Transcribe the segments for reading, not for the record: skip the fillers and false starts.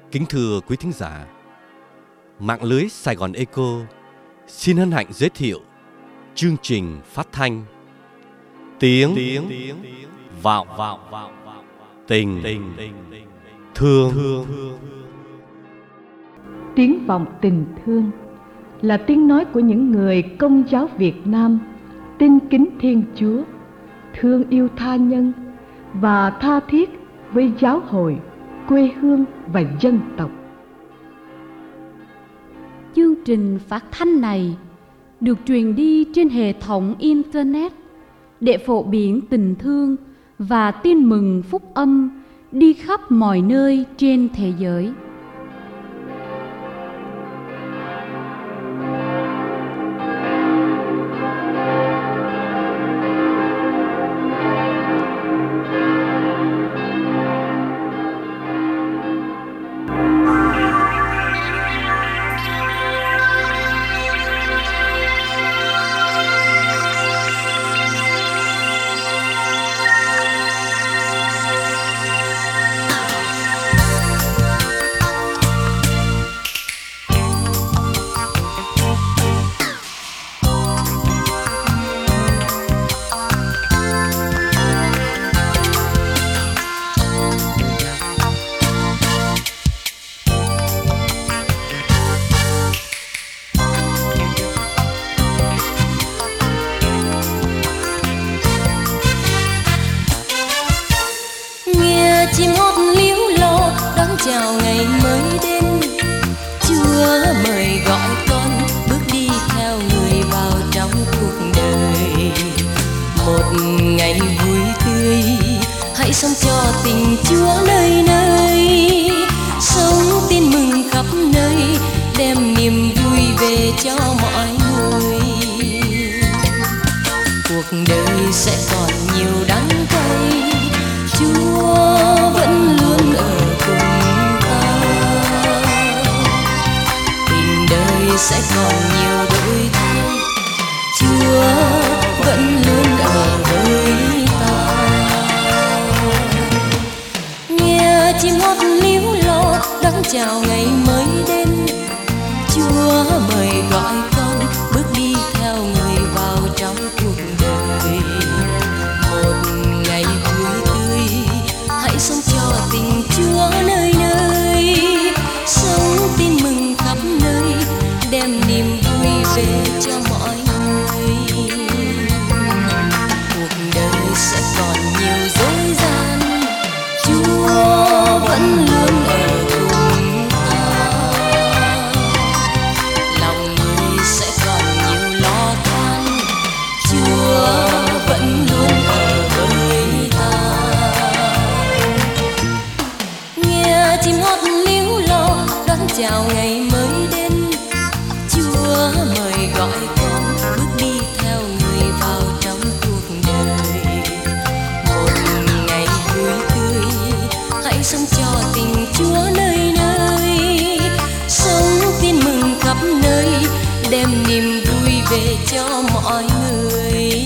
Kính thưa quý thính giả, mạng lưới Sài Gòn Echo xin hân hạnh giới thiệu chương trình phát thanh Tiếng Vọng Tình Thương. Tiếng vọng tình thương là tiếng nói của những người Công giáo Việt Nam tin kính Thiên Chúa, thương yêu tha nhân và tha thiết với giáo hội, quê hương và dân tộc. Chương trình phát thanh này được truyền đi trên hệ thống Internet để phổ biến tình thương và tin mừng phúc âm đi khắp mọi nơi trên thế giới. Chim hót líu lo đón chào ngày mới đến. Chúa mời gọi con bước đi theo người vào trong cuộc đời. Một ngày vui tươi, hãy sống cho tình Chúa nơi nơi. Sống tin mừng khắp nơi, đem niềm vui về cho mọi người. Cuộc đời sẽ còn nhiều đắng cay, Chúa vẫn luôn ở cùng ta. Tình đời sẽ còn nhiều đổi thay, Chúa vẫn luôn ở với ta. Nghe chim hót líu lo đón chào ngày mới đến. Chúa mời gọi con bước đi theo người vào trong cuộc đời. Một ngày vui tươi, hãy sống cho tình Chúa nơi nơi. Sống tin mừng khắp nơi, đem niềm vui về cho mọi người. Cuộc đời sẽ còn nhiều dối gian, Chúa vẫn luôn ở cùng ta. Lòng người sẽ còn nhiều lo toan, Chúa vẫn luôn ở với ta. Nghe chim hót líu lo đón chào ngày mới đến. Chúa mời gọi con bước đi theo người vào trong cuộc đời. Một ngày vui tươi, hãy sống cho tình Chúa nơi nơi. Sống tin mừng khắp nơi, đem niềm vui về cho mọi người.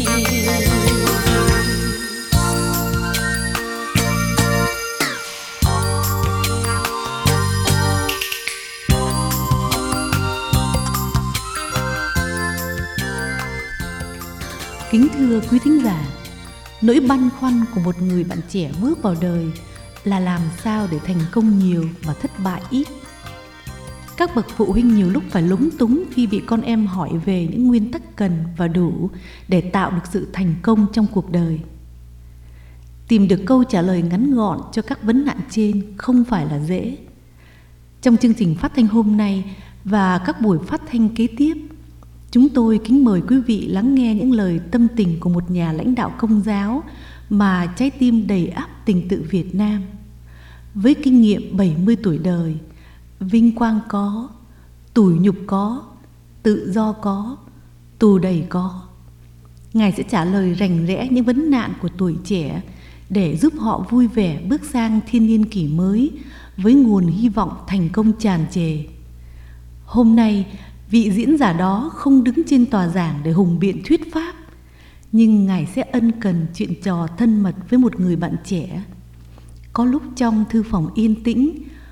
Kính thưa quý thính giả, nỗi băn khoăn của một người bạn trẻ bước vào đời là làm sao để thành công nhiều mà thất bại ít. Các bậc phụ huynh nhiều lúc phải lúng túng khi bị con em hỏi về những nguyên tắc cần và đủ để tạo được sự thành công trong cuộc đời. Tìm được câu trả lời ngắn gọn cho các vấn nạn trên không phải là dễ. Trong chương trình phát thanh hôm nay và các buổi phát thanh kế tiếp, chúng tôi kính mời quý vị lắng nghe những lời tâm tình của một nhà lãnh đạo Công giáo mà trái tim đầy ắp tình tự Việt Nam. Với kinh nghiệm 70 tuổi đời, vinh quang có, tủi nhục có, tự do có, tù đầy có. Ngài sẽ trả lời rành rẽ những vấn nạn của tuổi trẻ để giúp họ vui vẻ bước sang thiên niên kỷ mới với nguồn hy vọng thành công tràn trề. Hôm nay, vị diễn giả đó không đứng trên tòa giảng để hùng biện thuyết pháp, nhưng Ngài sẽ ân cần chuyện trò thân mật với một người bạn trẻ. Có lúc trong thư phòng yên tĩnh,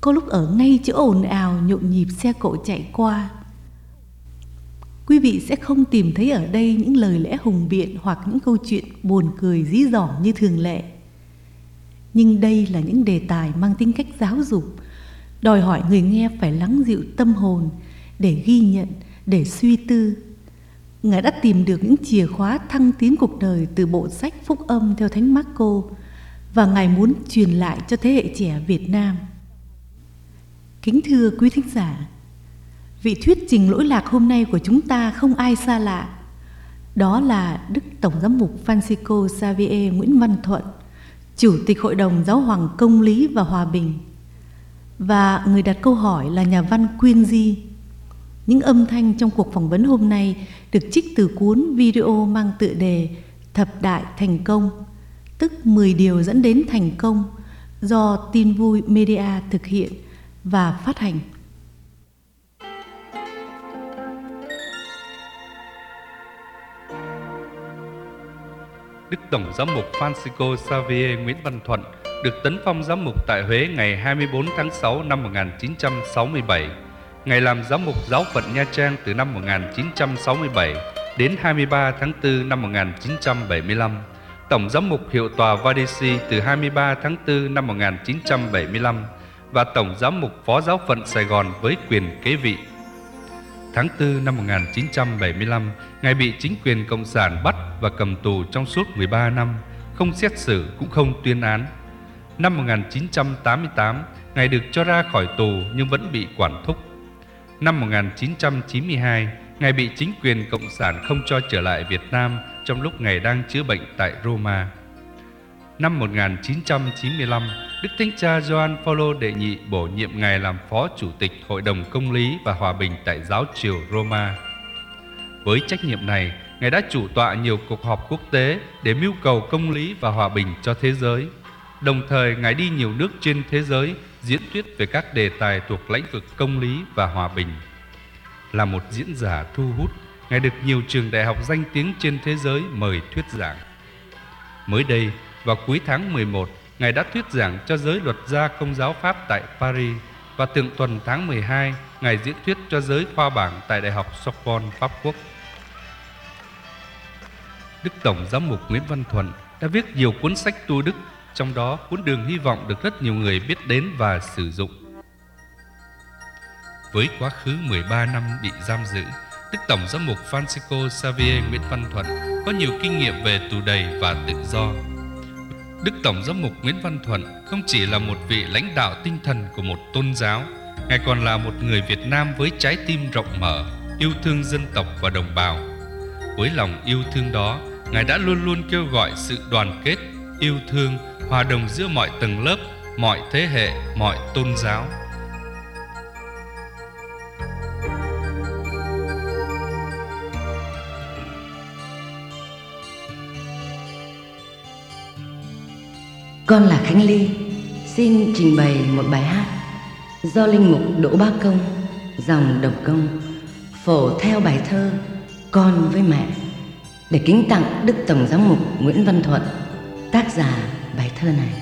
có lúc ở ngay chỗ ồn ào nhộn nhịp xe cộ chạy qua. Quý vị sẽ không tìm thấy ở đây những lời lẽ hùng biện hoặc những câu chuyện buồn cười dí dỏm như thường lệ. Nhưng đây là những đề tài mang tính cách giáo dục, đòi hỏi người nghe phải lắng dịu tâm hồn để ghi nhận, để suy tư. Ngài đã tìm được những chìa khóa thăng tiến cuộc đời từ bộ sách Phúc Âm theo Thánh Marco, và Ngài muốn truyền lại cho thế hệ trẻ Việt Nam. Kính thưa quý thính giả, vị thuyết trình lỗi lạc hôm nay của chúng ta không ai xa lạ. Đó là Đức Tổng giám mục Francisco Xavier Nguyễn Văn Thuận, Chủ tịch Hội đồng Giáo hoàng Công lý và Hòa bình. Và người đặt câu hỏi là nhà văn Quyên Di. Những âm thanh trong cuộc phỏng vấn hôm nay được trích từ cuốn video mang tựa đề Thập Đại Thành Công, tức 10 điều dẫn đến thành công, do Tin Vui Media thực hiện và phát hành. Đức Tổng giám mục Francisco Xavier Nguyễn Văn Thuận được tấn phong giám mục tại Huế ngày 24 tháng 6 năm 1967. Ngài làm giám mục giáo phận Nha Trang từ năm 1967 đến 23 tháng 4 năm 1975. Tổng giám mục hiệu tòa Vadisi từ 23 tháng 4 năm 1975 và Tổng giám mục phó giáo phận Sài Gòn với quyền kế vị. Tháng 4 năm 1975, Ngài bị chính quyền Cộng sản bắt và cầm tù trong suốt 13 năm, không xét xử cũng không tuyên án. Năm 1988, Ngài được cho ra khỏi tù nhưng vẫn bị quản thúc. Năm 1992, Ngài bị chính quyền Cộng sản không cho trở lại Việt Nam trong lúc Ngài đang chữa bệnh tại Roma. Năm 1995, Đức Thánh Cha Gioan Phaolô đệ nhị bổ nhiệm Ngài làm Phó Chủ tịch Hội đồng Công lý và Hòa bình tại Giáo triều Roma. Với trách nhiệm này, Ngài đã chủ tọa nhiều cuộc họp quốc tế để mưu cầu công lý và hòa bình cho thế giới. Đồng thời, Ngài đi nhiều nước trên thế giới diễn thuyết về các đề tài thuộc lĩnh vực công lý và hòa bình. Là một diễn giả thu hút, Ngài được nhiều trường đại học danh tiếng trên thế giới mời thuyết giảng. Mới đây, vào cuối tháng 11, Ngài đã thuyết giảng cho giới luật gia Công giáo Pháp tại Paris, và thượng tuần tháng 12, Ngài diễn thuyết cho giới khoa bảng tại Đại học Sorbonne, Pháp Quốc. Đức Tổng giám mục Nguyễn Văn Thuận đã viết nhiều cuốn sách tu đức, trong đó cuốn Đường Hy vọng được rất nhiều người biết đến và sử dụng. Với quá khứ 13 năm bị giam giữ, Đức Tổng giám mục Francisco Xavier Nguyễn Văn Thuận có nhiều kinh nghiệm về tù đầy và tự do. Đức Tổng giám mục Nguyễn Văn Thuận không chỉ là một vị lãnh đạo tinh thần của một tôn giáo, Ngài còn là một người Việt Nam với trái tim rộng mở, yêu thương dân tộc và đồng bào. Với lòng yêu thương đó, Ngài đã luôn luôn kêu gọi sự đoàn kết, yêu thương, hòa đồng giữa mọi tầng lớp, mọi thế hệ, mọi tôn giáo. Con là Khánh Ly, xin trình bày một bài hát do Linh mục Đỗ Bá Công, dòng Độc Công, phổ theo bài thơ Con với Mẹ, để kính tặng Đức Tổng giám mục Nguyễn Văn Thuận, tác giả bài thơ này.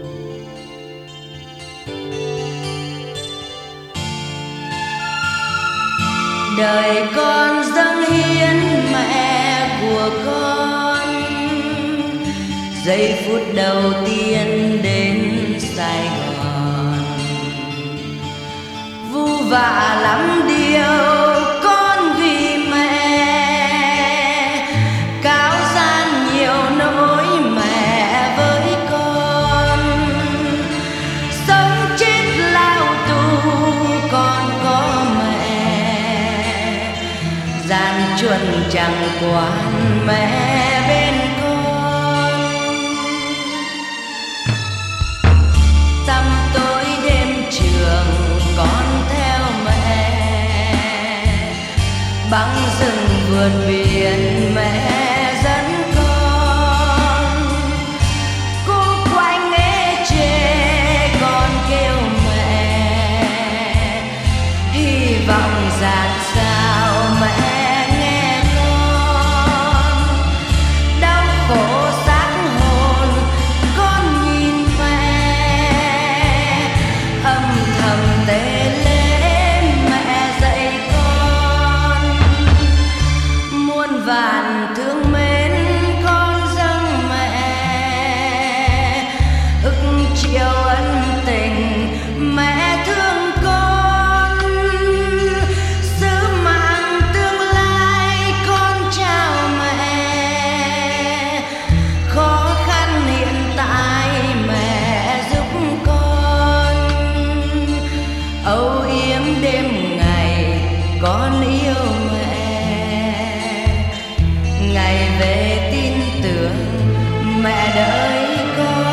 Đời con dâng hiến mẹ của con, giây phút đầu tiên đến Sài Gòn. Vu vạ lắm điều con vì mẹ, cáo gian nhiều nỗi mẹ với con. Sống chết lao tù con có mẹ, gian truân chẳng quản mẹ bên con. Tăm tối đêm trường con theo mẹ, băng rừng vượt biển mẹ dẫn con. Cô quanh ế chê con kêu mẹ, hy vọng dạt sao mẹ nghe con. Mẹ thương con, sứ mạng tương lai con chào mẹ. Khó khăn hiện tại mẹ giúp con, âu yếm đêm ngày con yêu mẹ. Ngày về tin tưởng mẹ đợi con.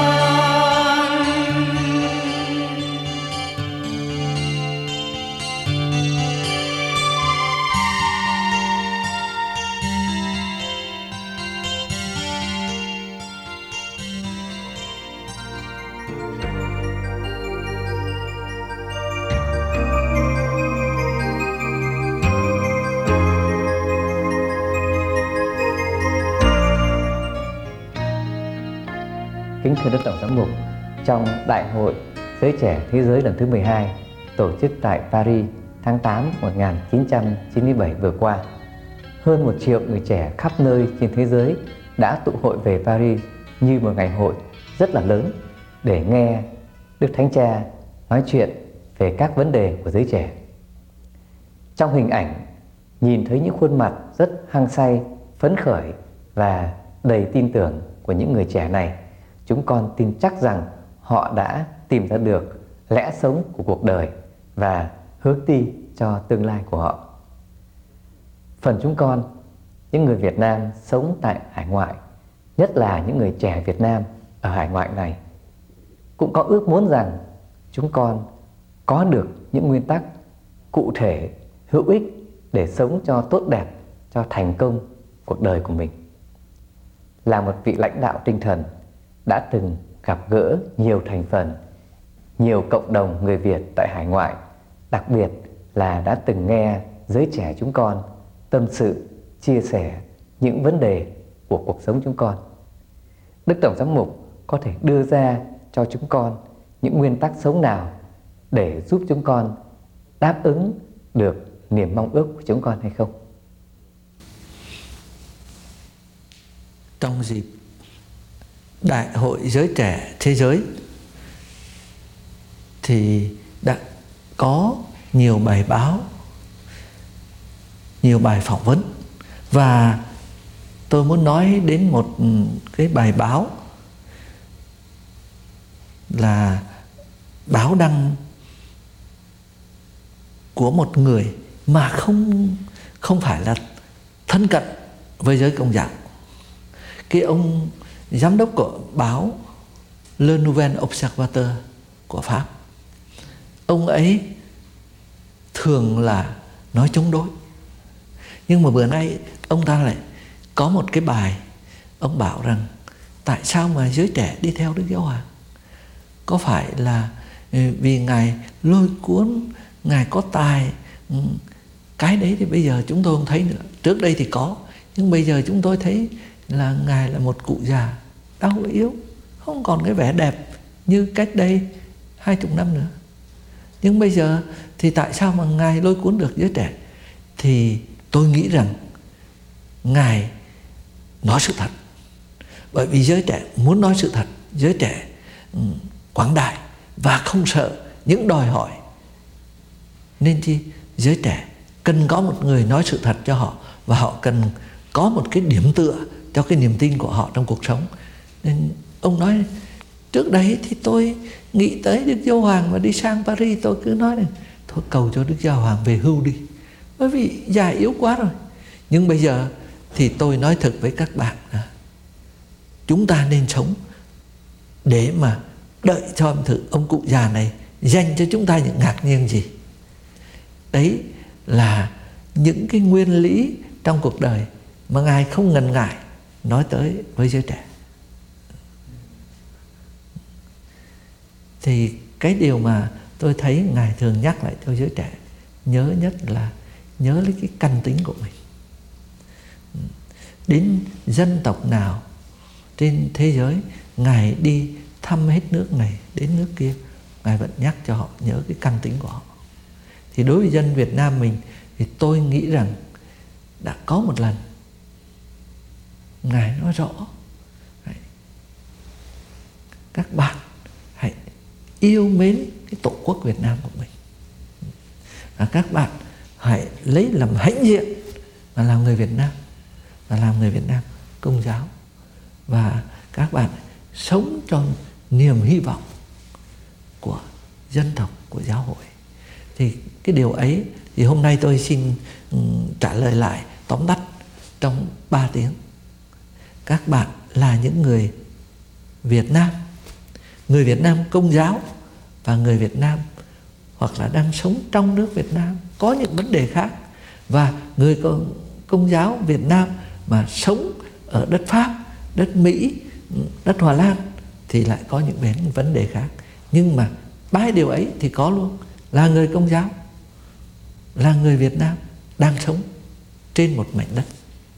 Kính thưa Đức Tổng Giám mục, trong Đại hội Giới Trẻ Thế Giới lần thứ 12 tổ chức tại Paris tháng 8 1997 vừa qua, hơn 1 triệu người trẻ khắp nơi trên thế giới đã tụ hội về Paris như một ngày hội rất là lớn để nghe Đức Thánh Cha nói chuyện về các vấn đề của giới trẻ. Trong hình ảnh, nhìn thấy những khuôn mặt rất hăng say, phấn khởi và đầy tin tưởng của những người trẻ này, chúng con tin chắc rằng họ đã tìm ra được lẽ sống của cuộc đời và hướng đi cho tương lai của họ. Phần chúng con, những người Việt Nam sống tại hải ngoại, nhất là những người trẻ Việt Nam ở hải ngoại này, cũng có ước muốn rằng chúng con có được những nguyên tắc cụ thể, hữu ích để sống cho tốt đẹp, cho thành công cuộc đời của mình. Là một vị lãnh đạo tinh thần đã từng gặp gỡ nhiều thành phần, nhiều cộng đồng người Việt tại hải ngoại, đặc biệt là đã từng nghe giới trẻ chúng con tâm sự, chia sẻ những vấn đề của cuộc sống chúng con. Đức Tổng Giám mục có thể đưa ra cho chúng con những nguyên tắc sống nào để giúp chúng con đáp ứng được niềm mong ước của chúng con hay không? Trong dịp Đại hội Giới Trẻ Thế Giới thì đã có nhiều bài báo, nhiều bài phỏng vấn, và tôi muốn nói đến một cái bài báo là báo đăng của một người mà không phải là thân cận với giới Công giáo. Cái ông giám đốc của báo Le Nouvel Observateur của Pháp, ông ấy thường là nói chống đối, nhưng mà bữa nay ông ta lại có một cái bài, ông bảo rằng tại sao mà giới trẻ đi theo Đức Giáo Hoàng? Có phải là vì Ngài lôi cuốn, Ngài có tài? Cái đấy thì bây giờ chúng tôi không thấy nữa. Trước đây thì có, nhưng bây giờ chúng tôi thấy là Ngài là một cụ già đau yếu, không còn cái vẻ đẹp như cách đây 20 năm nữa. Nhưng bây giờ thì tại sao mà Ngài lôi cuốn được giới trẻ? Thì tôi nghĩ rằng Ngài nói sự thật. Bởi vì giới trẻ muốn nói sự thật, giới trẻ quảng đại và không sợ những đòi hỏi. Nên chi giới trẻ cần có một người nói sự thật cho họ, và họ cần có một cái điểm tựa cho cái niềm tin của họ trong cuộc sống. Nên ông nói trước đấy thì tôi nghĩ tới Đức Giáo Hoàng và đi sang Paris, tôi cứ nói này, thôi cầu cho Đức Giáo Hoàng về hưu đi, bởi vì già yếu quá rồi. Nhưng bây giờ thì tôi nói thật với các bạn là chúng ta nên sống để mà đợi cho thử ông cụ già này dành cho chúng ta những ngạc nhiên gì. Đấy là những cái nguyên lý trong cuộc đời mà Ngài không ngần ngại nói tới với giới trẻ. Thì cái điều mà tôi thấy Ngài thường nhắc lại cho giới trẻ, nhớ nhất là nhớ lấy cái căn tính của mình. Đến dân tộc nào trên thế giới, Ngài đi thăm hết nước này đến nước kia, Ngài vẫn nhắc cho họ nhớ cái căn tính của họ. Thì đối với dân Việt Nam mình thì tôi nghĩ rằng đã có một lần Ngài nói rõ, các bạn hãy yêu mến cái tổ quốc Việt Nam của mình. Và các bạn hãy lấy làm hãnh diện và làm người Việt Nam, và làm người Việt Nam Công giáo, và các bạn sống trong niềm hy vọng của dân tộc, của giáo hội. Thì cái điều ấy thì hôm nay tôi xin trả lời lại tóm tắt trong 3 tiếng. Các bạn là những người Việt Nam, người Việt Nam Công giáo, và người Việt Nam hoặc là đang sống trong nước Việt Nam có những vấn đề khác, và người Công giáo Việt Nam mà sống ở đất Pháp, đất Mỹ, đất Hòa Lan thì lại có những vấn đề khác. Nhưng mà 3 điều ấy thì có luôn, là người Công giáo, là người Việt Nam đang sống trên một mảnh đất.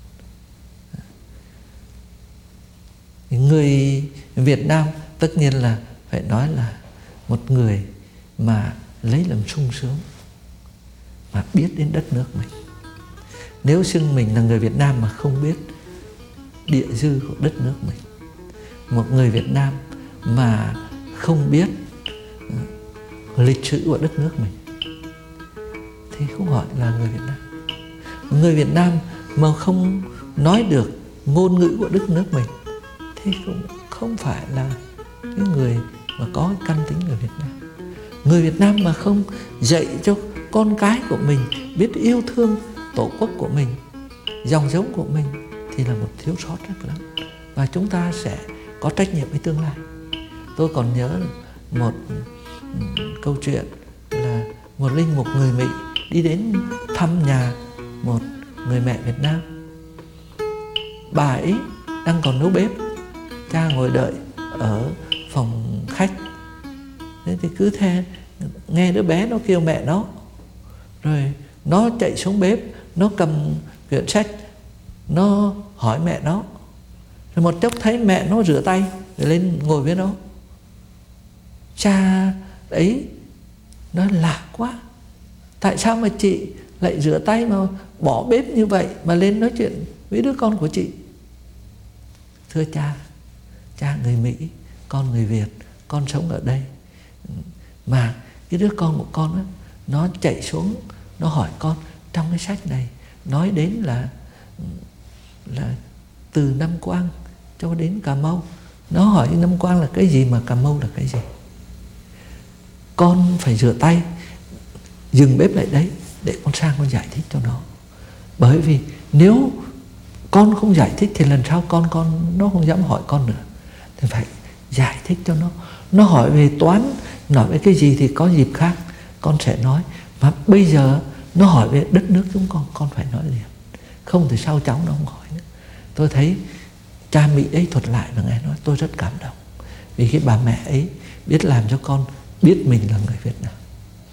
Người Việt Nam tất nhiên là phải nói là một người mà lấy làm sung sướng, mà biết đến đất nước mình. Nếu xưng mình là người Việt Nam mà không biết địa dư của đất nước mình, một người Việt Nam mà không biết lịch sử của đất nước mình, thì không gọi là người Việt Nam. Người Việt Nam mà không nói được ngôn ngữ của đất nước mình thì cũng không phải là cái người mà có căn tính người Việt Nam. Người Việt Nam mà không dạy cho con cái của mình biết yêu thương tổ quốc của mình, dòng giống của mình, thì là một thiếu sót rất lớn, và chúng ta sẽ có trách nhiệm với tương lai. Tôi còn nhớ một câu chuyện là một linh mục người Mỹ đi đến thăm nhà một người mẹ Việt Nam. Bà ấy đang còn nấu bếp, cha ngồi đợi ở phòng khách. Thế thì cứ nghe đứa bé nó kêu mẹ nó, rồi nó chạy xuống bếp, nó cầm quyển sách, nó hỏi mẹ nó. Rồi một chốc thấy mẹ nó rửa tay rồi lên ngồi với nó. Cha ấy nói lạ quá, tại sao mà chị lại rửa tay mà bỏ bếp như vậy mà lên nói chuyện với đứa con của chị? Thưa cha, cha người Mỹ, con người Việt, con sống ở đây. Mà cái đứa con của con á, nó chạy xuống, nó hỏi con trong cái sách này nói đến là từ Nam Quang cho đến Cà Mau. Nó hỏi Nam Quang là cái gì mà Cà Mau là cái gì. Con phải rửa tay, dừng bếp lại đấy để con sang con giải thích cho nó. Bởi vì nếu con không giải thích thì lần sau nó không dám hỏi con nữa. Thì phải giải thích cho nó. Nó hỏi về toán, nói về cái gì thì có dịp khác con sẽ nói. Mà bây giờ nó hỏi về đất nước chúng con phải nói liền. Không thì sau cháu nó không hỏi nữa. Tôi thấy cha Mỹ ấy thuật lại và nghe nói tôi rất cảm động. Vì cái bà mẹ ấy biết làm cho con biết mình là người Việt Nam.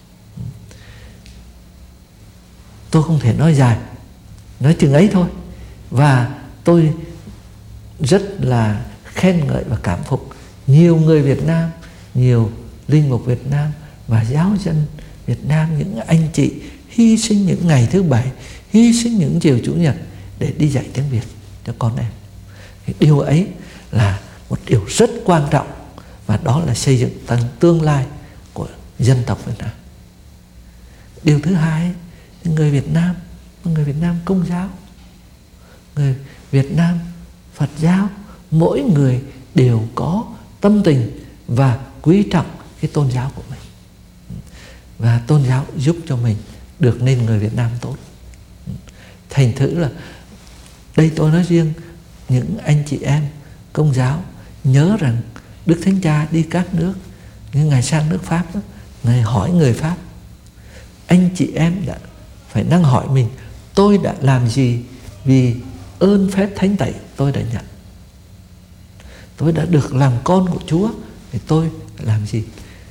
Tôi không thể nói dài, nói chừng ấy thôi. Và tôi rất là khen ngợi và cảm phục nhiều người Việt Nam, nhiều linh mục Việt Nam và giáo dân Việt Nam, những anh chị hy sinh những ngày thứ Bảy, hy sinh những chiều Chủ nhật để đi dạy tiếng Việt cho con em. Điều ấy là một điều rất quan trọng, và đó là xây dựng tương lai của dân tộc Việt Nam. Điều thứ hai, người Việt Nam Công giáo, người Việt Nam Phật giáo, mỗi người đều có tâm tình và quý trọng cái tôn giáo của mình. Và tôn giáo giúp cho mình được nên người Việt Nam tốt. Thành thử là đây tôi nói riêng những anh chị em Công giáo nhớ rằng Đức Thánh Cha đi các nước, như Ngài sang nước Pháp đó, Ngài hỏi người Pháp, anh chị em đã phải năng hỏi mình, tôi đã làm gì vì ơn phép thánh tẩy tôi đã nhận, tôi đã được làm con của Chúa thì tôi làm gì.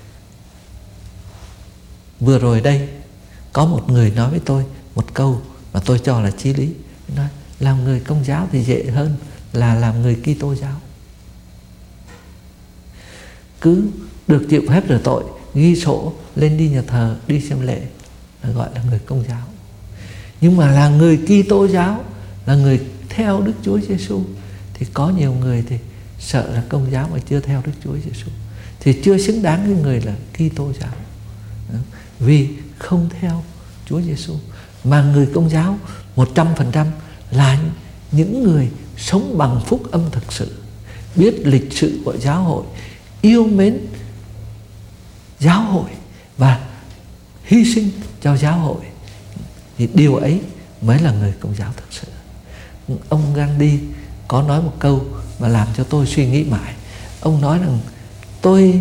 Vừa rồi đây có một người nói với tôi một câu mà tôi cho là chí lý, nói làm người Công giáo thì dễ hơn là làm người Kitô giáo. Cứ được chịu phép rửa tội, ghi sổ lên đi nhà thờ, đi xem lễ là gọi là người Công giáo. Nhưng mà là người Kitô giáo, là người theo Đức Chúa Giêsu thì có nhiều người thì sợ là Công giáo mà chưa theo Đức Chúa Giêsu thì chưa xứng đáng với người là Kitô giáo. vì không theo Chúa Giêsu. Mà người Công giáo 100% là những người sống bằng phúc âm thực sự, biết lịch sử của giáo hội, yêu mến giáo hội và hy sinh cho giáo hội. Thì điều ấy mới là người Công giáo thực sự. Ông Gandhi có nói một câu mà làm cho tôi suy nghĩ mãi. Ông nói rằng tôi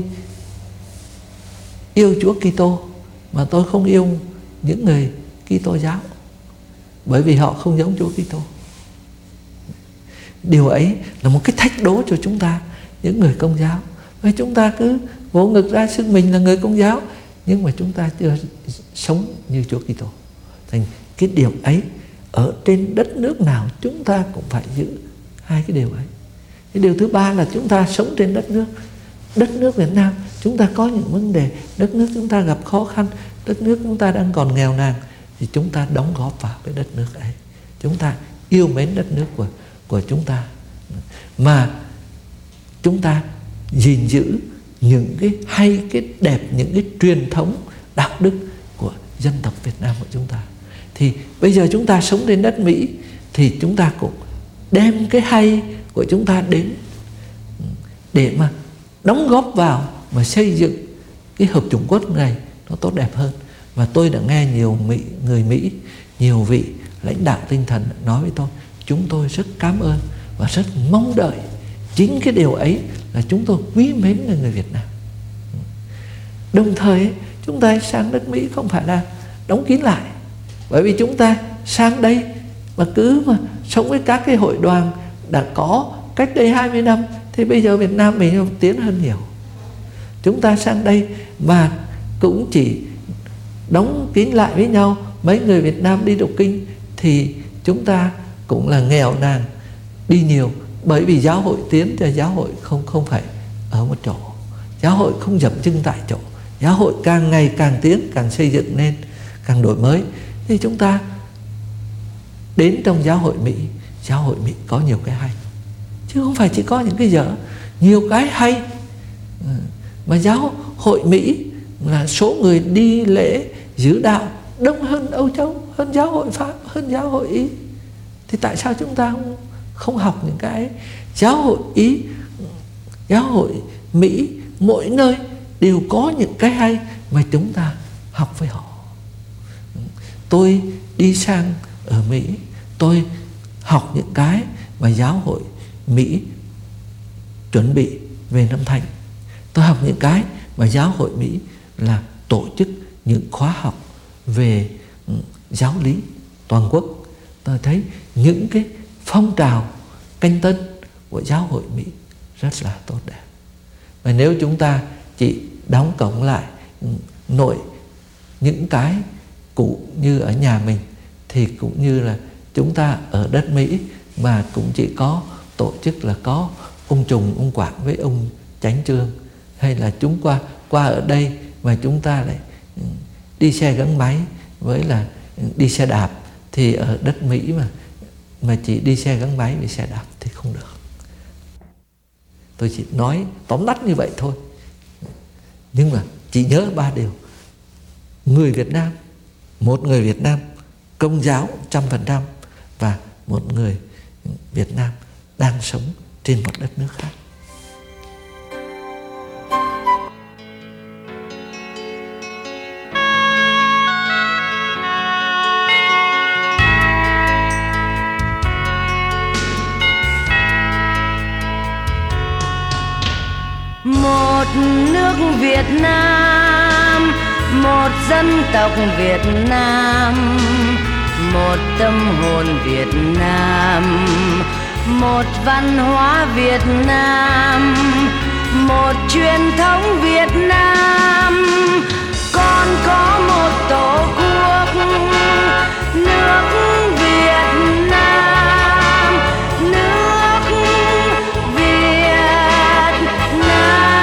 yêu Chúa Kitô mà tôi không yêu những người Kitô giáo, bởi vì họ không giống Chúa Kitô. Điều ấy là một cái thách đố cho chúng ta, những người Công giáo. Và chúng ta cứ vỗ ngực ra xưng mình là người Công giáo, nhưng mà chúng ta chưa sống như Chúa Kitô. Thành cái điều ấy ở trên đất nước nào chúng ta cũng phải giữ hai cái điều ấy. Cái điều thứ ba là chúng ta sống trên đất nước. Đất nước Việt Nam chúng ta có những vấn đề, đất nước chúng ta gặp khó khăn, đất nước chúng ta đang còn nghèo nàn, thì chúng ta đóng góp vào cái đất nước ấy. Chúng ta yêu mến đất nước của chúng ta, mà chúng ta gìn giữ những cái hay, cái đẹp, những cái truyền thống đạo đức của dân tộc Việt Nam của chúng ta. Thì bây giờ chúng ta sống trên đất Mỹ, thì chúng ta cũng đem cái hay của chúng ta đến để mà đóng góp vào mà xây dựng cái Hợp Chủng Quốc này nó tốt đẹp hơn. Và tôi đã nghe nhiều người Mỹ, nhiều vị lãnh đạo tinh thần nói với tôi, chúng tôi rất cảm ơn và rất mong đợi chính cái điều ấy là chúng tôi quý mến người Việt Nam. Đồng thời chúng ta sang đất Mỹ không phải là đóng kín lại, bởi vì chúng ta sang đây mà cứ mà sống với các cái hội đoàn đã có cách đây 20 năm thì bây giờ Việt Nam mình tiến hơn nhiều. Chúng ta sang đây mà cũng chỉ đóng kín lại với nhau, mấy người Việt Nam đi đọc kinh thì chúng ta cũng là nghèo nàn đi nhiều, bởi vì giáo hội tiến cho giáo hội không phải ở một chỗ, giáo hội không dậm chân tại chỗ, giáo hội càng ngày càng tiến, càng xây dựng nên, càng đổi mới. Thì chúng ta đến trong giáo hội Mỹ có nhiều cái hay, chứ không phải chỉ có những cái dở, nhiều cái hay. Mà giáo hội Mỹ là số người đi lễ giữ đạo đông hơn Âu Châu, hơn giáo hội Pháp, hơn giáo hội Ý. Thì tại sao chúng ta không học những cái giáo hội Ý, giáo hội Mỹ, mỗi nơi đều có những cái hay mà chúng ta học với họ. Tôi đi sang ở Mỹ, tôi học những cái mà giáo hội Mỹ chuẩn bị về năm Thánh. Tôi học những cái mà giáo hội Mỹ là tổ chức những khóa học về giáo lý toàn quốc. Tôi thấy những cái phong trào canh tân của giáo hội Mỹ rất là tốt đẹp. Và nếu chúng ta chỉ đóng cổng lại nội những cái cũ như ở nhà mình, thì cũng như là chúng ta ở đất Mỹ mà cũng chỉ có tổ chức là có ông Trùng, ông Quảng với ông Chánh Trương, hay là chúng qua ở đây mà chúng ta lại đi xe gắn máy với là đi xe đạp, thì ở đất Mỹ mà chỉ đi xe gắn máy với xe đạp thì không được. Tôi chỉ nói tóm tắt như vậy thôi, nhưng mà chỉ nhớ 3 điều. Người Việt Nam, một người Việt Nam Công giáo 100%, và một người Việt Nam đang sống trên một đất nước khác. Một nước Việt Nam, một dân tộc Việt Nam, một tâm hồn Việt Nam, một văn hóa Việt Nam, một truyền thống Việt Nam. Con có một tổ quốc, nước Việt Nam, nước Việt Nam.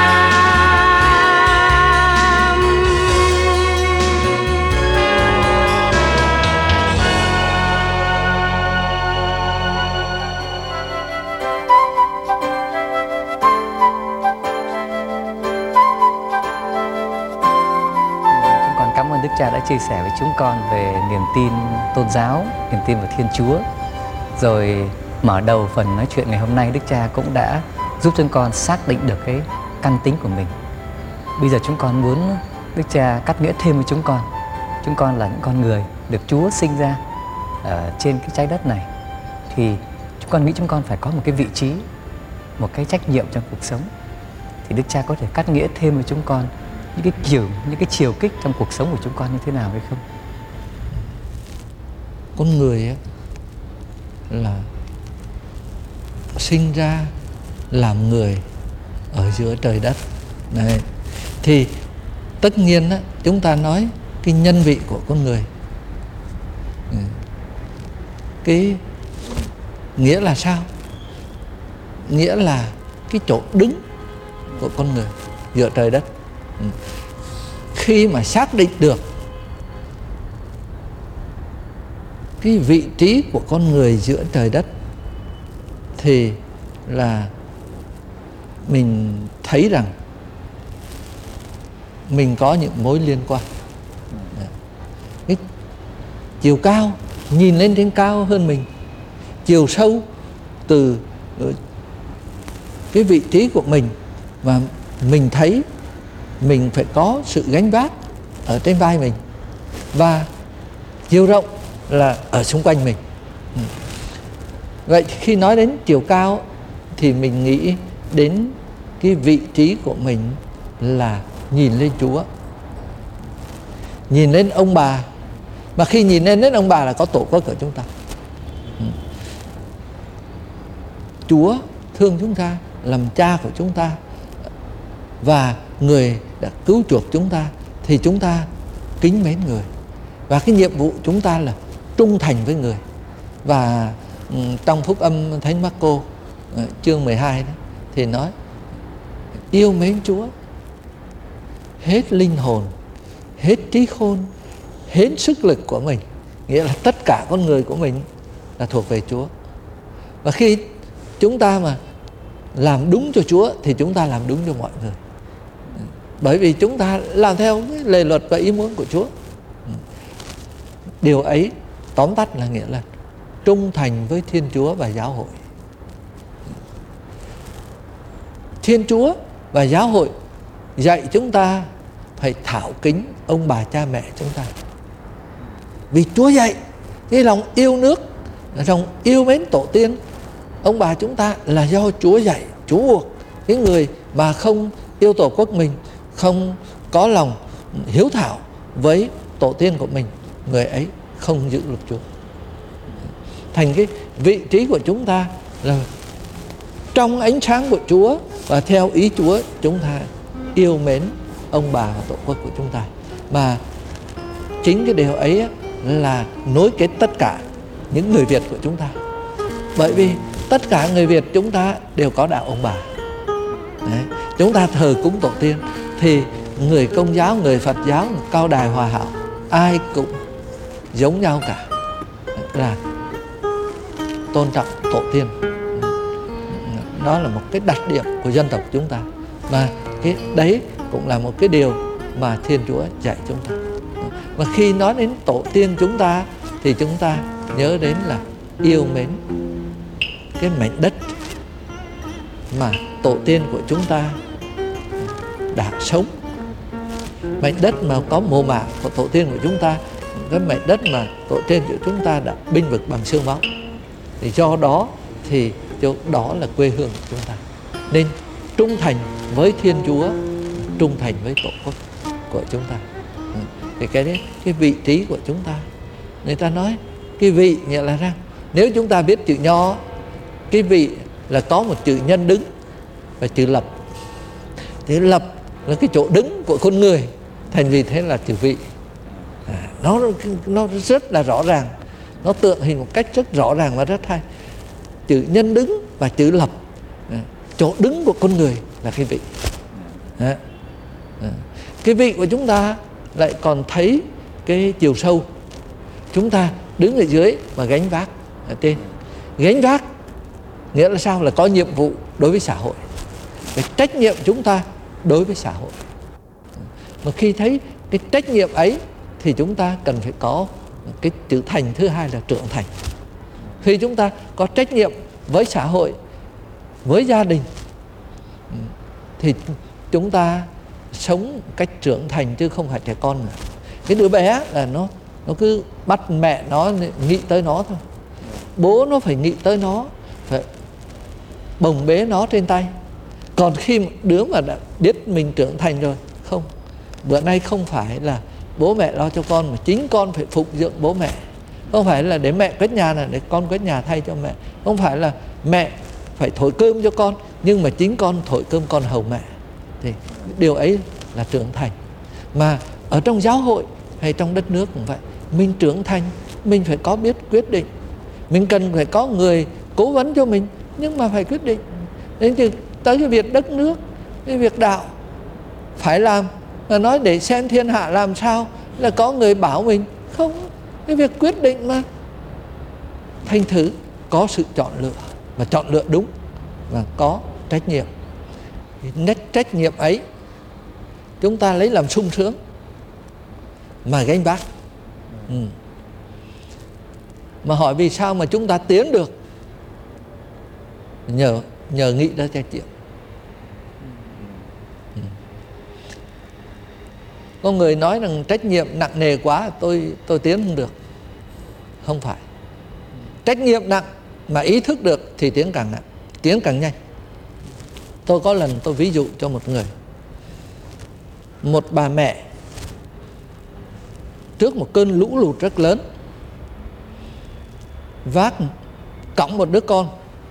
Cha đã chia sẻ với chúng con về niềm tin tôn giáo, niềm tin vào Thiên Chúa. Rồi mở đầu phần nói chuyện ngày hôm nay, Đức Cha cũng đã giúp chúng con xác định được cái căn tính của mình. Bây giờ chúng con muốn Đức Cha cắt nghĩa thêm với chúng con. Chúng con là những con người được Chúa sinh ra trên cái trái đất này. Thì chúng con nghĩ chúng con phải có một cái vị trí, một cái trách nhiệm trong cuộc sống. Thì Đức Cha có thể cắt nghĩa thêm với chúng con những cái chiều kích trong cuộc sống của chúng con như thế nào hay không? Con người ấy, là sinh ra làm người ở giữa trời đất này. Thì tất nhiên á, chúng ta nói cái nhân vị của con người, cái nghĩa là sao? Nghĩa là cái chỗ đứng của con người giữa trời đất. Khi mà xác định được cái vị trí của con người giữa trời đất thì là mình thấy rằng mình có những mối liên quan. Cái chiều cao, nhìn lên trên cao hơn mình, chiều sâu từ cái vị trí của mình, và mình thấy mình phải có sự gánh vác ở trên vai mình, và chiều rộng là ở xung quanh mình. Vậy khi nói đến chiều cao thì mình nghĩ đến cái vị trí của mình là nhìn lên Chúa, nhìn lên ông bà. Mà khi nhìn lên đến ông bà là có tổ quốc của chúng ta. Chúa thương chúng ta, làm cha của chúng ta, và người đã cứu chuộc chúng ta, thì chúng ta kính mến người. Và cái nhiệm vụ chúng ta là trung thành với người. Và trong Phúc Âm Thánh Mác-cô chương 12 đó, thì nói yêu mến Chúa hết linh hồn, hết trí khôn, hết sức lực của mình. Nghĩa là tất cả con người của mình là thuộc về Chúa. Và khi chúng ta mà làm đúng cho Chúa thì chúng ta làm đúng cho mọi người. Bởi vì chúng ta làm theo cái lề luật và ý muốn của Chúa. Điều ấy tóm tắt là nghĩa là trung thành với Thiên Chúa và giáo hội. Thiên Chúa và giáo hội dạy chúng ta phải thảo kính ông bà cha mẹ chúng ta. Vì Chúa dạy cái lòng yêu nước, lòng yêu mến tổ tiên, ông bà chúng ta là do Chúa dạy, Chúa buộc. Cái người mà không yêu tổ quốc mình, không có lòng hiếu thảo với tổ tiên của mình, người ấy không giữ luật Chúa. Thành cái vị trí của chúng ta là trong ánh sáng của Chúa và theo ý Chúa, chúng ta yêu mến ông bà và tổ quốc của chúng ta. Mà chính cái điều ấy là nối kết tất cả những người Việt của chúng ta. Bởi vì tất cả người Việt chúng ta đều có đạo ông bà. Đấy. Chúng ta thờ cúng tổ tiên. Thì người Công giáo, người Phật giáo, Cao Đài Hòa Hảo, ai cũng giống nhau cả, là tôn trọng tổ tiên. Đó là một cái đặc điểm của dân tộc chúng ta. Và cái đấy cũng là một cái điều mà Thiên Chúa dạy chúng ta. Và khi nói đến tổ tiên chúng ta thì chúng ta nhớ đến là yêu mến cái mảnh đất mà tổ tiên của chúng ta đã sống, mảnh đất mà có mồ mả của tổ tiên của chúng ta, cái mảnh đất mà tổ tiên của chúng ta đã binh vực bằng xương máu. Thì do đó thì đó là quê hương của chúng ta. Nên trung thành với Thiên Chúa, trung thành với tổ quốc của chúng ta. Thì cái vị trí của chúng ta, người ta nói cái vị nghĩa là rằng nếu chúng ta biết chữ Nho, cái vị là có một chữ nhân đứng và chữ lập. Chữ lập là cái chỗ đứng của con người, thành vì thế là chữ vị. Nó rất là rõ ràng, nó tượng hình một cách rất rõ ràng và rất hay. Chữ nhân đứng và chữ lập, chỗ đứng của con người là cái vị. Cái vị của chúng ta lại còn thấy cái chiều sâu. Chúng ta đứng ở dưới và gánh vác ở trên. Gánh vác nghĩa là sao? Là có nhiệm vụ đối với xã hội, cái trách nhiệm chúng ta đối với xã hội. Mà khi thấy cái trách nhiệm ấy thì chúng ta cần phải có cái chữ thành thứ hai là trưởng thành. Khi chúng ta có trách nhiệm với xã hội, với gia đình, thì chúng ta sống cách trưởng thành chứ không phải trẻ con nữa. Cái đứa bé là nó cứ bắt mẹ nó nghĩ tới nó thôi, bố nó phải nghĩ tới nó, phải bồng bế nó trên tay. Còn khi một đứa mà đã biết mình trưởng thành rồi, không, bữa nay không phải là bố mẹ lo cho con, mà chính con phải phục dưỡng bố mẹ. Không phải là để mẹ quét nhà là để con quét nhà thay cho mẹ. Không phải là mẹ phải thổi cơm cho con, nhưng mà chính con thổi cơm con hầu mẹ. Thì điều ấy là trưởng thành. Mà ở trong giáo hội hay trong đất nước cũng vậy. Mình trưởng thành, mình phải có biết quyết định. Mình cần phải có người cố vấn cho mình, nhưng mà phải quyết định. Đến từ tới cái việc đất nước, cái việc đạo phải làm. Mà nói để xem thiên hạ làm sao là có người bảo mình. Không, cái việc quyết định mà. Thành thử có sự chọn lựa, và chọn lựa đúng, và có trách nhiệm. Thì trách nhiệm ấy chúng ta lấy làm sung sướng mà gánh vác. Mà hỏi vì sao mà chúng ta tiến được? Nhờ nghĩ ra trách nhiệm. Có người nói rằng trách nhiệm nặng nề quá, tôi tiến không được. Không phải. Trách nhiệm nặng mà ý thức được thì tiến càng nặng, tiến càng nhanh. Tôi có lần tôi ví dụ cho một người. Một bà mẹ trước một cơn lũ lụt rất lớn, vác cõng một đứa con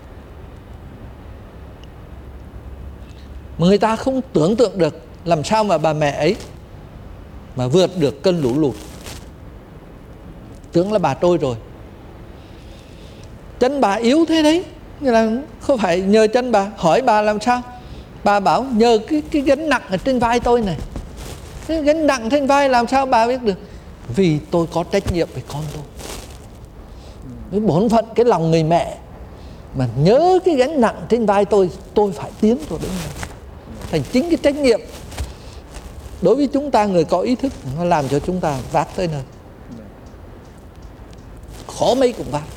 mà người ta không tưởng tượng được làm sao mà bà mẹ ấy mà vượt được cơn lũ lụt. Tưởng là bà trôi rồi. Chân bà yếu thế đấy, là không phải nhờ chân bà. Hỏi bà làm sao, bà bảo nhờ cái gánh nặng ở trên vai tôi này. Cái gánh nặng trên vai làm sao bà biết được? Vì tôi có trách nhiệm với con tôi. Với bổn phận cái lòng người mẹ mà nhớ cái gánh nặng trên vai tôi phải tiến tôi đến đây. Thành chính cái trách nhiệm đối với chúng ta người có ý thức, nó làm cho chúng ta vác tới nơi. Khó mấy cũng vác.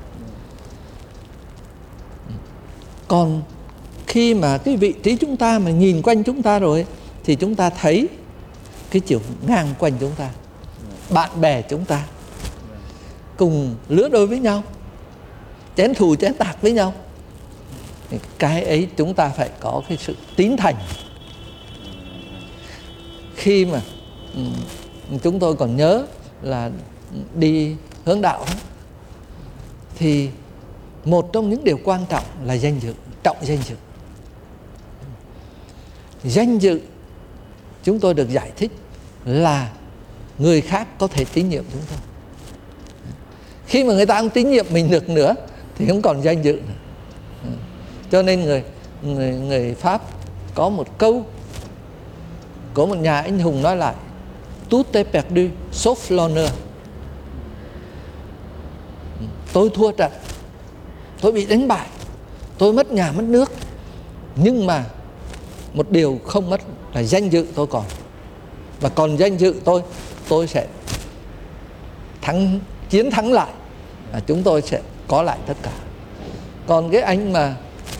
Còn khi mà cái vị trí chúng ta mà nhìn quanh chúng ta rồi, thì chúng ta thấy cái chiều ngang quanh chúng ta, bạn bè chúng ta cùng lứa đôi với nhau, chén thù chén tạc với nhau. Cái ấy chúng ta phải có cái sự tín thành. Khi mà chúng tôi còn nhớ là đi hướng đạo đó, thì một trong những điều quan trọng là danh dự, trọng danh dự. Danh dự chúng tôi được giải thích là người khác có thể tín nhiệm chúng tôi. Khi mà người ta không tín nhiệm mình được nữa thì không còn danh dự nữa. Cho nên người Pháp có một câu của một nhà anh hùng nói lại: Tout est perdu sauf l'honneur. Tôi thua trận, tôi bị đánh bại, tôi mất nhà mất nước, nhưng mà một điều không mất là danh dự tôi còn. Và còn danh dự tôi sẽ chiến thắng lại, và chúng tôi sẽ có lại tất cả. Còn cái anh mà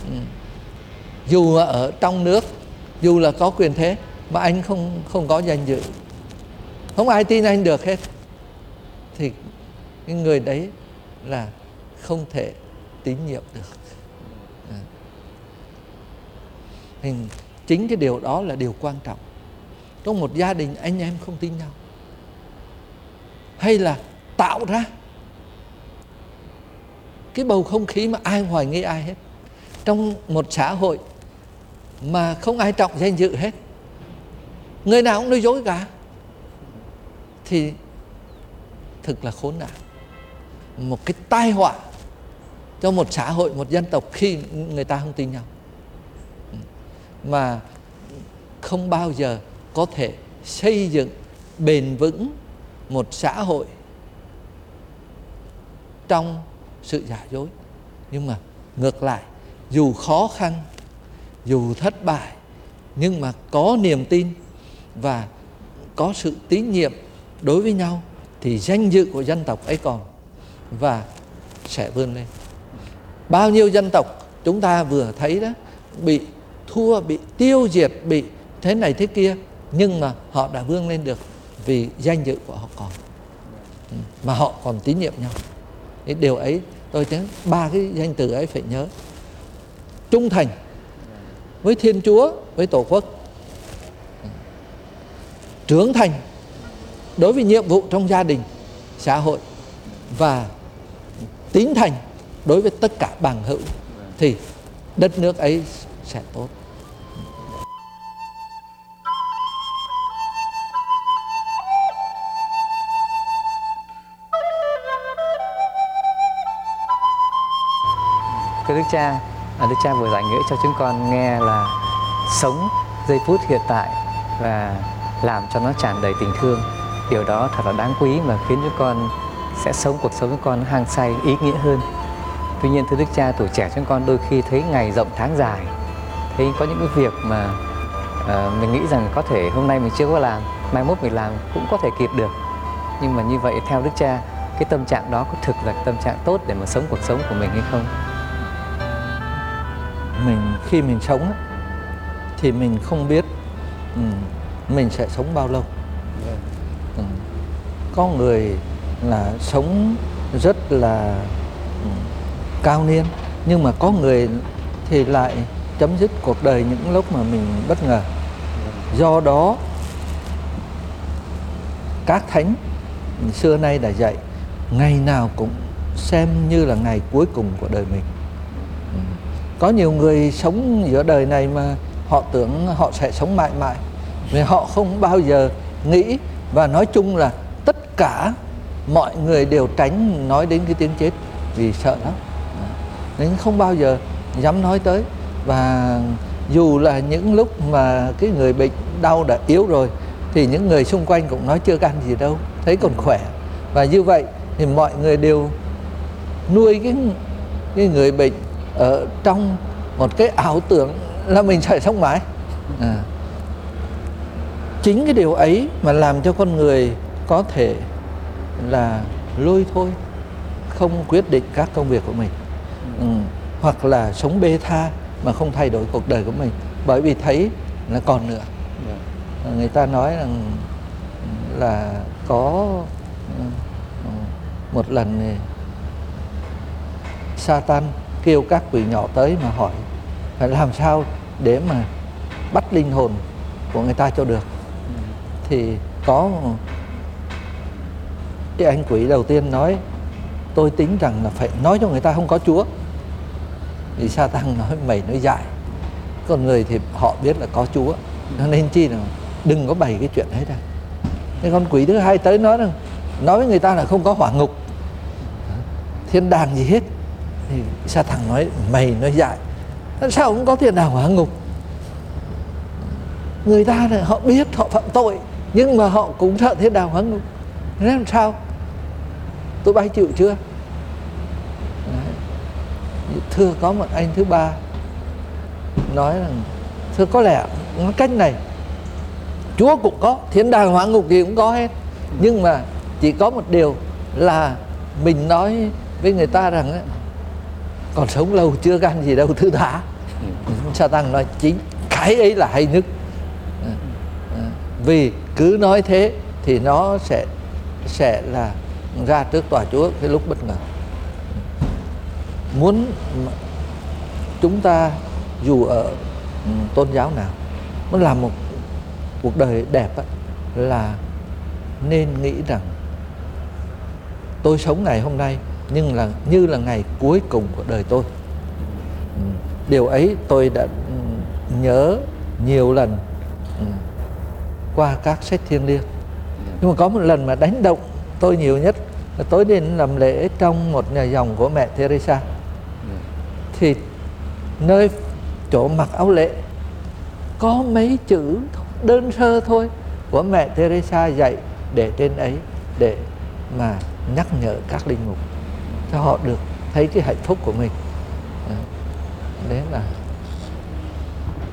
dù ở trong nước, dù là có quyền thế, mà anh không có danh dự, không ai tin anh được hết, thì cái người đấy là không thể tín nhiệm được. Chính cái điều đó là điều quan trọng. Trong một gia đình anh em không tin nhau, hay là tạo ra cái bầu không khí mà ai hoài nghi ai hết. Trong một xã hội mà không ai trọng danh dự hết, người nào cũng nói dối cả, thì thực là khốn nạn. Một cái tai họa cho một xã hội, một dân tộc khi người ta không tin nhau, mà không bao giờ có thể xây dựng bền vững một xã hội trong sự giả dối. Nhưng mà ngược lại, dù khó khăn, dù thất bại, nhưng mà có niềm tin và có sự tín nhiệm đối với nhau thì danh dự của dân tộc ấy còn và sẽ vươn lên. Bao nhiêu dân tộc chúng ta vừa thấy đó bị thua, bị tiêu diệt, bị thế này thế kia, nhưng mà họ đã vươn lên được vì danh dự của họ còn, mà họ còn tín nhiệm nhau. Cái điều ấy tôi thấy 3 cái danh từ ấy phải nhớ: trung thành với Thiên Chúa, với Tổ quốc, trưởng thành đối với nhiệm vụ trong gia đình, xã hội, và tín thành đối với tất cả bằng hữu, thì đất nước ấy sẽ tốt. Thưa Đức Cha vừa giải nghĩa cho chúng con nghe là sống giây phút hiện tại và làm cho nó tràn đầy tình thương. Điều đó thật là đáng quý mà khiến chúng con sẽ sống cuộc sống chúng con hăng say, ý nghĩa hơn. Tuy nhiên thưa Đức Cha, tuổi trẻ chúng con đôi khi thấy ngày rộng tháng dài, thấy có những cái việc mà mình nghĩ rằng có thể hôm nay mình chưa có làm, mai mốt mình làm cũng có thể kịp được. Nhưng mà như vậy theo Đức Cha, cái tâm trạng đó có thực là tâm trạng tốt để mà sống cuộc sống của mình hay không? Khi mình sống thì mình không biết mình sẽ sống bao lâu. Có người là sống rất là cao niên, nhưng mà có người thì lại chấm dứt cuộc đời những lúc mà mình bất ngờ. Do đó các thánh xưa nay đã dạy ngày nào cũng xem như là ngày cuối cùng của đời mình. Có nhiều người sống giữa đời này mà họ tưởng họ sẽ sống mãi mãi, vì họ không bao giờ nghĩ, và nói chung là tất cả mọi người đều tránh nói đến cái tiếng chết vì sợ lắm, nên không bao giờ dám nói tới. Và dù là những lúc mà cái người bệnh đau đã yếu rồi thì những người xung quanh cũng nói chưa can gì đâu, thấy còn khỏe. Và như vậy thì mọi người đều nuôi cái người bệnh ở trong một cái ảo tưởng là mình sẽ sống mãi. Chính cái điều ấy mà làm cho con người có thể là lôi thôi, không quyết định các công việc của mình, hoặc là sống bê tha mà không thay đổi cuộc đời của mình, bởi vì thấy là còn nữa. Người ta nói rằng là có một lần Satan kêu các quỷ nhỏ tới mà hỏi phải làm sao để mà bắt linh hồn của người ta cho được. Thì có cái anh quỷ đầu tiên nói tôi tính rằng là phải nói cho người ta không có Chúa. Thì Satan nói mày nói dại, con người thì họ biết là có Chúa, cho nên chi là đừng có bày cái chuyện ấy ra. Cái con quỷ thứ hai tới nói với người ta là không có hỏa ngục, thiên đàng gì hết. Thì Satan nói mày nói dại, sao không có thiên đàng hỏa ngục. Người ta là họ biết họ phạm tội, nhưng mà họ cũng sợ thiên đàng hỏa ngục. Thế làm sao? Tụi bay chịu chưa? Đấy. Thưa có một anh thứ ba nói rằng thưa có lẽ cách này, Chúa cũng có, thiên đàng hỏa ngục gì cũng có hết, nhưng mà chỉ có một điều là mình nói với người ta rằng ấy, còn sống lâu chưa gan gì đâu, thư thả. Satan nói chính cái ấy là hay nhất, vì cứ nói thế thì nó sẽ là ra trước tòa Chúa cái lúc bất ngờ. Muốn chúng ta dù ở tôn giáo nào muốn làm một cuộc đời đẹp ấy, là nên nghĩ rằng tôi sống ngày hôm nay nhưng là như là ngày cuối cùng của đời tôi. Điều ấy tôi đã nhớ nhiều lần qua các sách thiêng liêng. Nhưng mà có một lần mà đánh động tôi nhiều nhất là tôi đến làm lễ trong một nhà dòng của mẹ Teresa. Thì nơi chỗ mặc áo lễ có mấy chữ đơn sơ thôi của mẹ Teresa dạy để trên ấy, để mà nhắc nhở các linh mục cho họ được thấy cái hạnh phúc của mình. Đấy là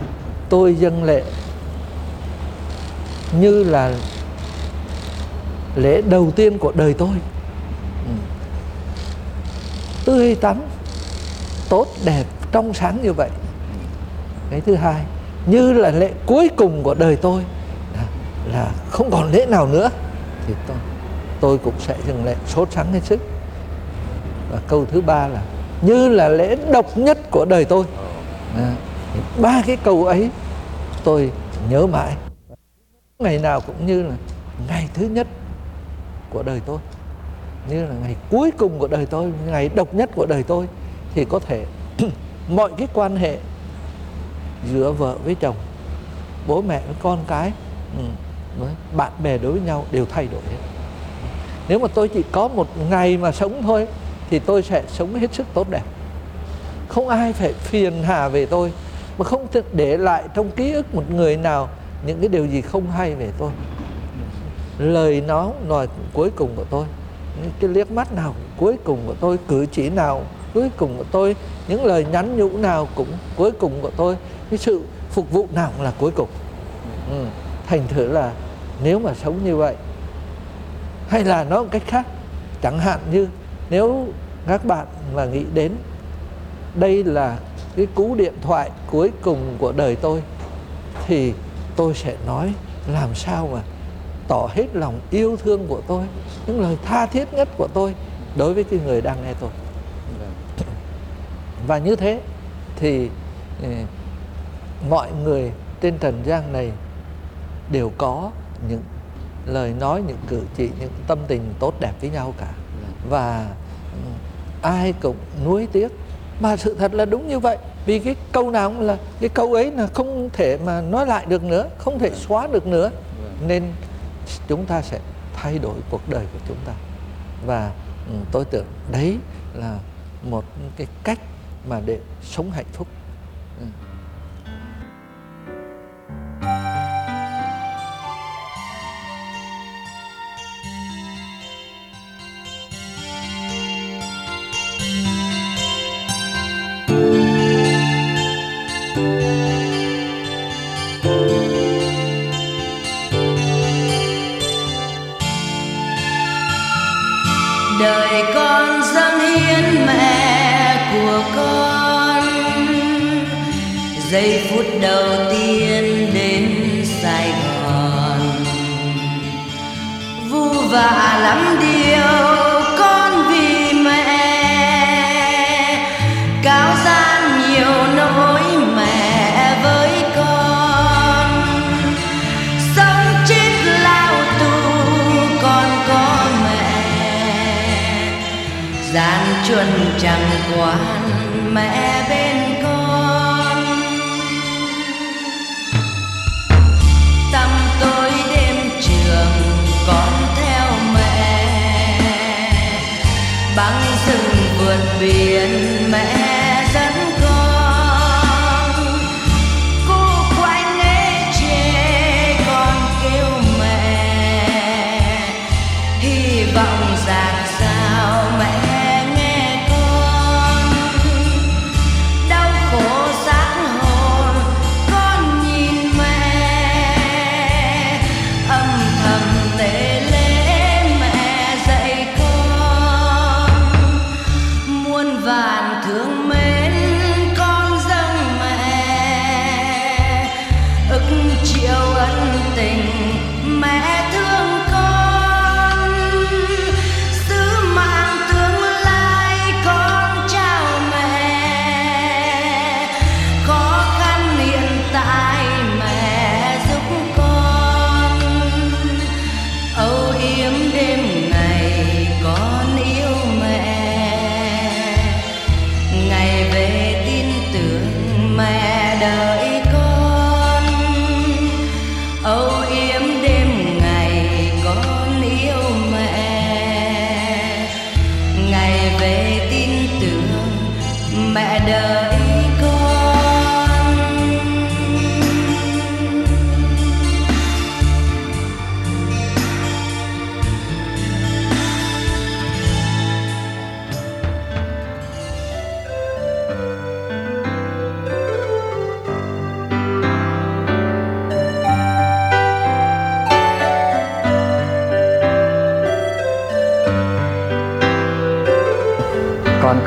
tôi dâng lễ như lễ đầu tiên của đời tôi. Tươi tắn, tốt đẹp, trong sáng như vậy. Cái thứ hai, như là lễ cuối cùng của đời tôi, là không còn lễ nào nữa, thì tôi cũng sẽ dừng lễ sốt sắng hết sức. Và câu thứ ba là như là lễ độc nhất của đời tôi. Ba cái câu ấy tôi nhớ mãi. Ngày nào cũng như là ngày thứ nhất của đời tôi, như là ngày cuối cùng của đời tôi, ngày độc nhất của đời tôi. Thì có thể mọi cái quan hệ giữa vợ với chồng, bố mẹ với con cái, bạn bè đối với nhau đều thay đổi hết. Nếu mà tôi chỉ có một ngày mà sống thôi thì tôi sẽ sống hết sức tốt đẹp. Không ai phải phiền hà về tôi, mà không để lại trong ký ức một người nào những cái điều gì không hay về tôi. Lời nói cuối cùng của tôi, những cái liếc mắt nào cuối cùng của tôi, cử chỉ nào cuối cùng của tôi, những lời nhắn nhủ nào cũng cuối cùng của tôi, cái sự phục vụ nào cũng là cuối cùng. Thành thử là nếu mà sống như vậy, hay là nói một cách khác, chẳng hạn như nếu các bạn mà nghĩ đến đây là cái cú điện thoại cuối cùng của đời tôi, thì tôi sẽ nói làm sao mà tỏ hết lòng yêu thương của tôi, những lời tha thiết nhất của tôi đối với cái người đang nghe tôi. Và như thế thì mọi người trên trần gian này đều có những lời nói, những cử chỉ, những tâm tình tốt đẹp với nhau cả. Và ai cũng nuối tiếc. Mà sự thật là đúng như vậy. Vì cái câu nào cũng là cái câu ấy là không thể mà nói lại được nữa, không thể xóa được nữa. Nên chúng ta sẽ thay đổi cuộc đời của chúng ta. Và tôi tưởng đấy là một cái cách mà để sống hạnh phúc. Đời con dâng hiến mẹ của con, giây phút đầu tiên đến Sài Gòn. Vu vả lắm điều con vì mẹ, cao gian nhiều nỗi mẹ với con. Sống chết lao tù con có mẹ, gian truân chẳng quản mẹ bên con. Tăm tối đêm trường con theo mẹ, băng rừng vượt biển mẹ dẫn con. Cô quanh ế chê con kêu mẹ, hy vọng rằng sao mẹ tình mẹ thương con. Xưa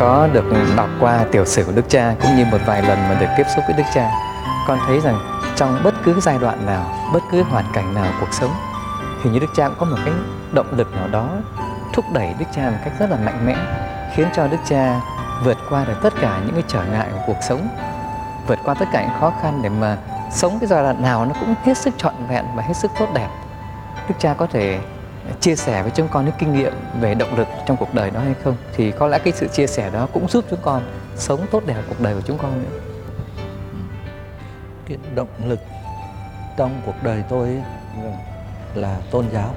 có được đọc qua tiểu sử của Đức Cha cũng như một vài lần mà được tiếp xúc với Đức Cha, con thấy rằng trong bất cứ giai đoạn nào, bất cứ hoàn cảnh nào cuộc sống, hình như Đức Cha cũng có một cái động lực nào đó thúc đẩy Đức Cha một cách rất là mạnh mẽ, khiến cho Đức Cha vượt qua được tất cả những cái trở ngại của cuộc sống, vượt qua tất cả những khó khăn để mà sống cái giai đoạn nào nó cũng hết sức trọn vẹn và hết sức tốt đẹp. Đức Cha có thể chia sẻ với chúng con những kinh nghiệm về động lực trong cuộc đời đó hay không? Thì có lẽ cái sự chia sẻ đó cũng giúp chúng con sống tốt đẹp cuộc đời của chúng con nữa. Cái động lực trong cuộc đời tôi ấy, là tôn giáo.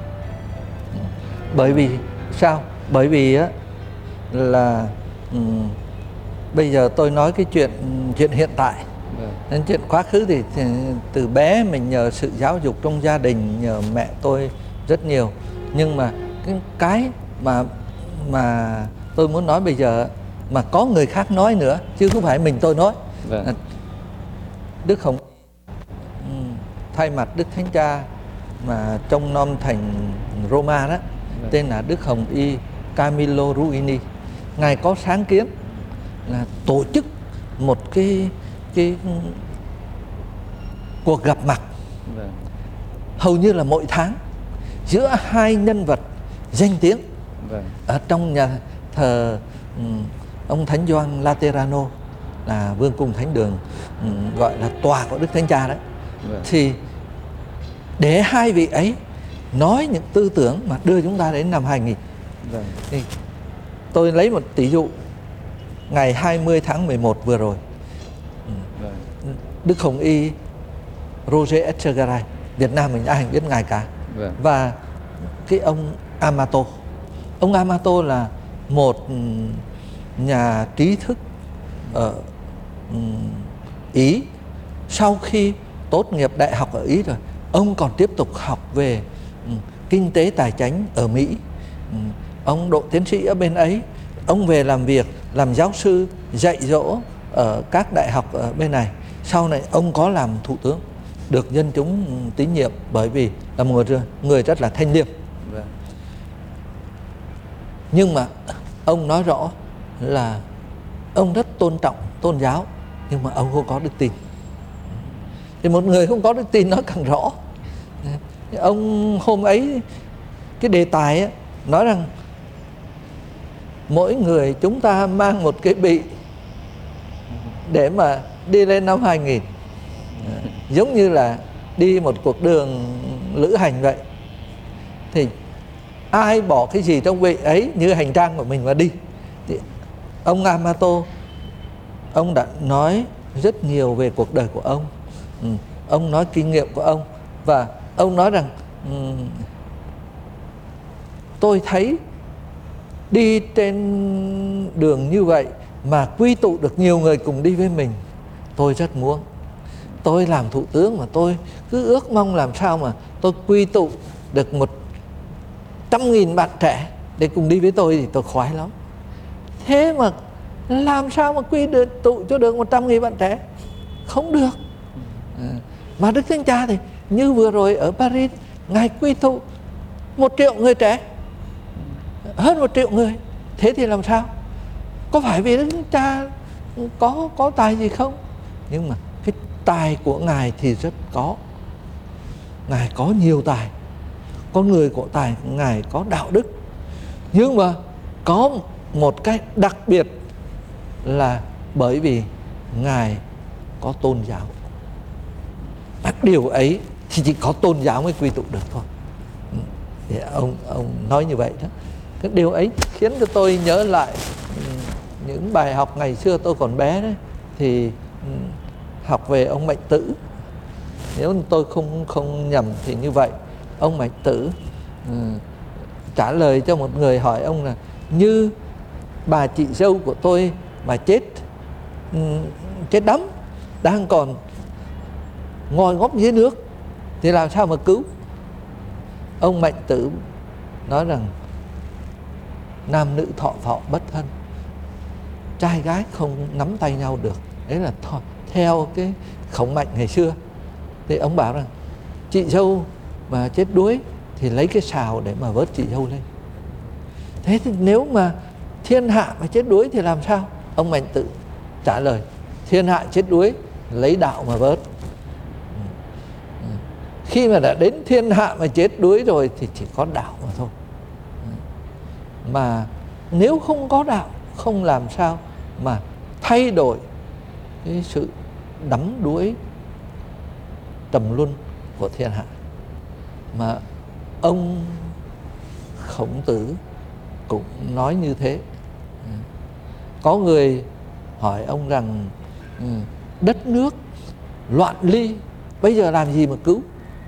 Bởi vì sao? Bởi vì á, là bây giờ tôi nói cái chuyện hiện tại. Nên chuyện quá khứ thì từ bé mình nhờ sự giáo dục trong gia đình, nhờ mẹ tôi rất nhiều. Nhưng mà cái mà tôi muốn nói bây giờ mà có người khác nói nữa, chứ không phải mình tôi nói. Đức Hồng thay mặt Đức Thánh Cha mà trông nom thành Roma đó, tên là Đức Hồng Y Camillo Ruini. Ngài có sáng kiến là tổ chức một cái cuộc gặp mặt hầu như là mỗi tháng giữa hai nhân vật danh tiếng ở trong nhà thờ ông Thánh Gioan Laterano, là vương cung thánh đường, gọi là tòa của Đức Thánh Cha đấy. Thì để hai vị ấy nói những tư tưởng mà đưa chúng ta đến năm 2000. Thì tôi lấy một tỷ dụ, ngày 20 tháng 11 vừa rồi, Đức Hồng Y Roger Echegaray, Việt Nam mình ai cũng biết ngài cả. Và cái ông Amato. Ông Amato là một nhà trí thức ở Ý. Sau khi tốt nghiệp đại học ở Ý rồi, ông còn tiếp tục học về kinh tế tài chánh ở Mỹ. Ông độ tiến sĩ ở bên ấy. Ông về làm việc, làm giáo sư, dạy dỗ ở các đại học ở bên này. Sau này ông có làm thủ tướng, được dân chúng tín nhiệm bởi vì là một người rất là thanh liêm. Nhưng mà ông nói rõ là ông rất tôn trọng tôn giáo, nhưng mà ông không có đức tin. Thì một người không có đức tin nói càng rõ. Ông hôm ấy cái đề tài ấy, nói rằng mỗi người chúng ta mang một cái bị để mà đi lên năm 2000, giống như là đi một cuộc đường lữ hành vậy. Thì ai bỏ cái gì trong vị ấy như hành trang của mình mà đi. Thì ông Amato, ông đã nói rất nhiều về cuộc đời của ông. Ông nói kinh nghiệm của ông. Và ông nói rằng tôi thấy đi trên đường như vậy mà quy tụ được nhiều người cùng đi với mình, tôi rất muốn. Tôi làm thủ tướng mà tôi cứ ước mong làm sao mà tôi quy tụ được 100.000 bạn trẻ để cùng đi với tôi thì tôi khoái lắm. Thế mà làm sao mà quy tụ cho được 100.000 bạn trẻ? Không được. Mà Đức Thánh Cha thì như vừa rồi ở Paris, Ngài quy tụ 1 triệu người trẻ, hơn 1 triệu người. Thế thì làm sao? Có phải vì Đức Thánh Cha có tài gì không? Nhưng mà cái tài của Ngài thì rất có. Ngài có nhiều tài. Con người của tài, Ngài có đạo đức. Nhưng mà có một cái đặc biệt là bởi vì Ngài có tôn giáo. Và điều ấy thì chỉ có tôn giáo mới quy tụ được thôi. Thì ông nói như vậy đó. Cái điều ấy khiến cho tôi nhớ lại những bài học ngày xưa tôi còn bé đấy. Thì học về ông Mạnh Tử. Nếu tôi không nhầm thì như vậy. Ông Mạnh Tử trả lời cho một người hỏi ông là: như bà chị dâu của tôi mà chết đắm, đang còn ngồi ngóp dưới nước thì làm sao mà cứu? Ông Mạnh Tử nói rằng nam nữ thọ phọ bất thân, trai gái không nắm tay nhau được. Đấy là theo cái khổng mạnh ngày xưa. Thì ông bảo rằng chị dâu mà chết đuối thì lấy cái xào để mà vớt chị dâu lên. Thế thì nếu mà thiên hạ mà chết đuối thì làm sao? Ông Mạnh Tự trả lời, thiên hạ chết đuối lấy đạo mà vớt. Khi mà đã đến thiên hạ mà chết đuối rồi thì chỉ có đạo mà thôi. Mà nếu không có đạo, không làm sao mà thay đổi cái sự đắm đuối trầm luân của thiên hạ. Mà ông Khổng Tử cũng nói như thế. Có người hỏi ông rằng đất nước loạn ly, bây giờ làm gì mà cứu?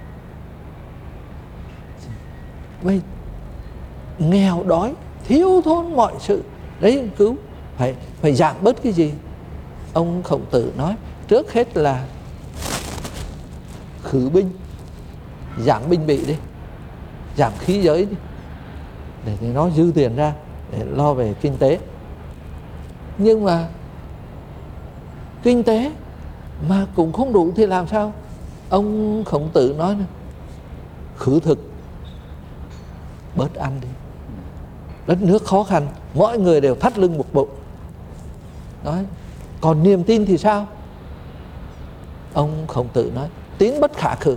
Bây nghèo đói, thiếu thốn mọi sự, đấy cứu. Phải giảm bớt cái gì? Ông Khổng Tử nói trước hết là khử binh, giảm binh bị đi, giảm khí giới đi, để nó dư tiền ra để lo về kinh tế. Nhưng mà kinh tế mà cũng không đủ thì làm sao? Ông Khổng Tử nói này, khử thực, bớt ăn đi. Đất nước khó khăn, mọi người đều thắt lưng buộc bụng. Nói, còn niềm tin thì sao? Ông Khổng Tử nói, tín bất khả khử.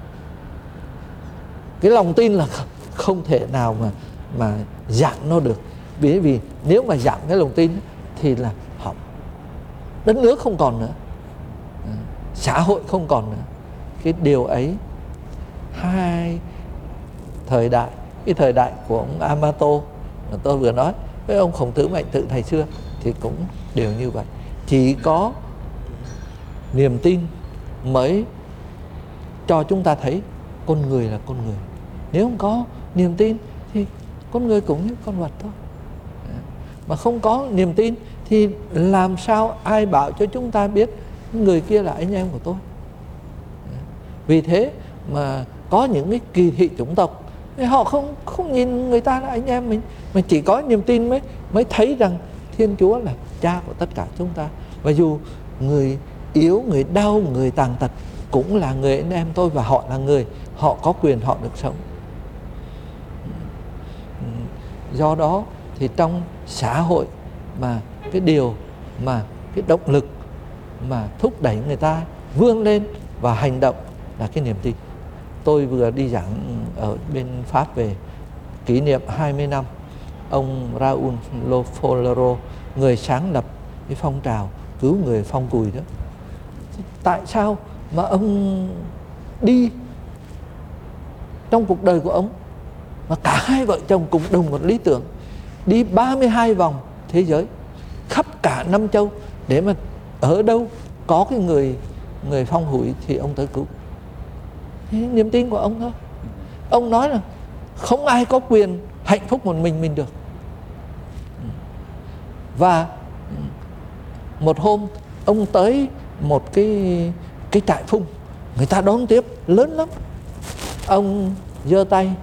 Cái lòng tin là không thể nào mà giảm nó được. Vì nếu mà giảm cái lòng tin thì là hỏng. Đất nước không còn nữa, xã hội không còn nữa. Cái điều ấy, hai thời đại, cái thời đại của ông Amato mà tôi vừa nói với ông Khổng Tử, Mạnh Tự thời xưa thì cũng đều như vậy. Chỉ có niềm tin mới cho chúng ta thấy con người là con người. Nếu không có niềm tin thì con người cũng như con vật thôi. Mà không có niềm tin thì làm sao ai bảo cho chúng ta biết người kia là anh em của tôi? Vì thế mà có những cái kỳ thị chủng tộc, họ không nhìn người ta là anh em mình, mà chỉ có niềm tin mới thấy rằng Thiên Chúa là cha của tất cả chúng ta. Và dù người yếu, người đau, người tàn tật cũng là người anh em tôi, và họ là người, họ có quyền, họ được sống. Do đó thì trong xã hội mà cái điều mà cái động lực mà thúc đẩy người ta vươn lên và hành động là cái niềm tin. Tôi vừa đi giảng ở bên Pháp về kỷ niệm 20 năm ông Raúl Folero, người sáng lập cái phong trào cứu người phong cùi đó. Tại sao mà ông đi trong cuộc đời của ông mà cả hai vợ chồng cùng đồng một lý tưởng, đi 32 vòng thế giới, khắp cả 5 châu, để mà ở đâu có cái người phong hủi thì ông tới cứu. Thế niềm tin của ông thôi. Ông nói là không ai có quyền hạnh phúc một mình được. Và một hôm ông tới một cái trại phung, người ta đón tiếp lớn lắm. Ông giơ tay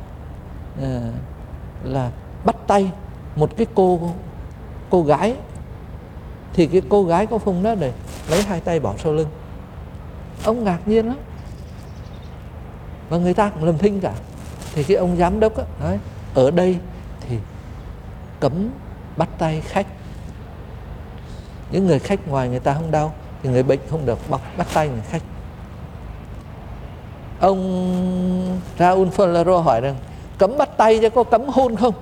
là bắt tay một cái cô gái, thì cái cô gái có phung đó để lấy hai tay bỏ sau lưng. Ông ngạc nhiên lắm, và người ta cũng làm thinh cả. Thì cái ông giám đốc nói ở đây thì cấm bắt tay khách. Những người khách ngoài người ta không đau thì người bệnh không được bắt tay người khách. Ông Raúl Folero hỏi rằng cấm bắt tay chứ có cấm hôn không?